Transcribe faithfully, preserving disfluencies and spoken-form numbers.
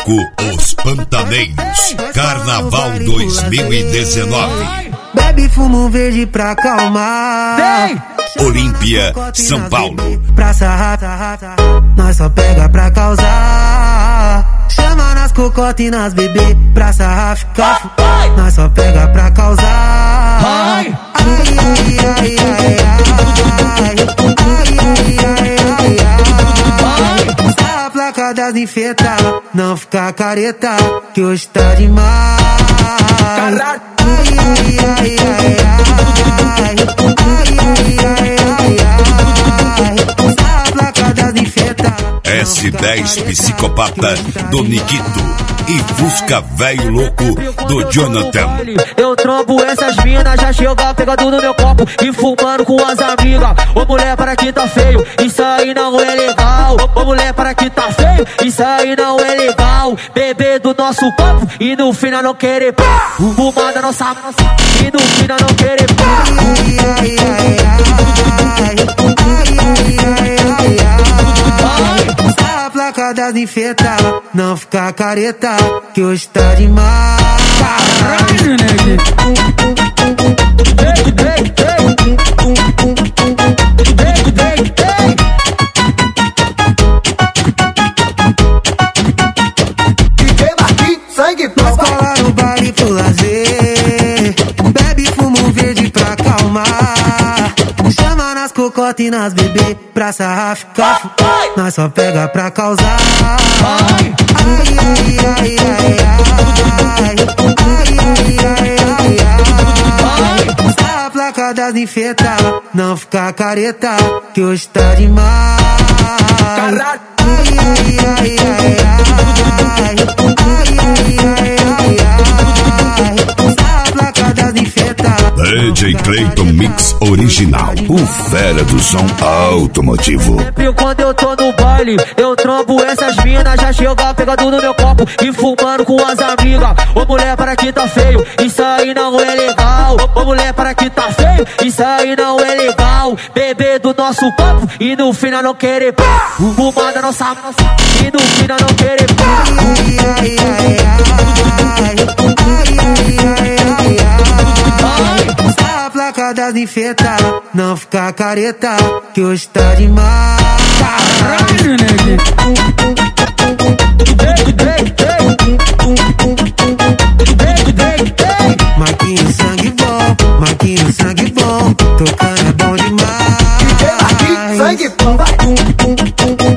Palco Os Pantaneiros, Carnaval dois mil e dezenove. Bebe fumo verde pra acalmar. Olímpia, São Paulo. Praça rata, nós só pega pra causar. Chama nas cocotas e nas bebê. Praça Rafa, nós só pega pra causar. Ai, ai, ai, ai, ai, ai. Ai, ai, ai, ai. A placa das infeta, não fica careta, que hoje tá demais. Ai, ai, ai, ai, ai. Ai, ai, ai, ai. A placa das infeta. S dez Psicopata do Nikito e Fusca Velho Louco do Jonathan. Eu trombo essas minas, já chega pegando no meu copo e fumando com as amigas. Ô mulher, para que tá feio, isso aí não é legal. Ô mulher, para que tá feio, isso aí não é legal. Beber do nosso copo e no final não querer pá. Fumar da nossa e no final não querer pá. Ai, ai, ai, ai. Ai, ai, ai, ai. A placa das infeta, não fica careta, que hoje tá demais. Caralho, nego. Ei, ei, ei. Ei, ei, ei. D J Marquinhos, sangue Nós prova. cola no baile pro lazer. Bebe fumo verde pra acalmar. Chama nas cocotas e nas bebê. Praça Rafa, nós só pega pra causar. Ai, ai, ai, ai, ai, ai. Ai, ai, ai, ai. A placa das infeta, não fica careta, que hoje tá demais. Ai, ai, ai, ai, ai. Ai, ai, ai, ai, ai. A placa das infeta. D J Clayton Mix Original, o fera do som automotivo. Sempre quando eu tô no baile, eu trombo essas minas, já chega pegando no meu copo e fumando com as amigas. Ô mulher, para que tá feio, isso aí não é legal. Ô mulher, para que tá feio, isso aí não é legal. Beber do nosso copo e no final não querer pá. Fumar da nossa e no final não querer pá. Ai, ai, ai, ai. Ai, ai, ai, ai. A placa das infeta, não fica careta, que hoje tá demais. Caralho, nego. Ei, ei, ei. Marquinhos sangue bom, Marquinhos sangue bom, tocando é bom demais. D J Marquinhos, sangue prova.